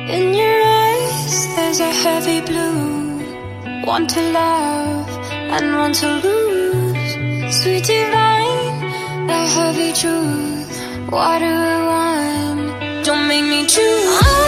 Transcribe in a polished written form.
In your eyes there's a heavy blue. Want to love and want to lose. Sweet divine, a heavy truth. Water or wine, don't make me choose.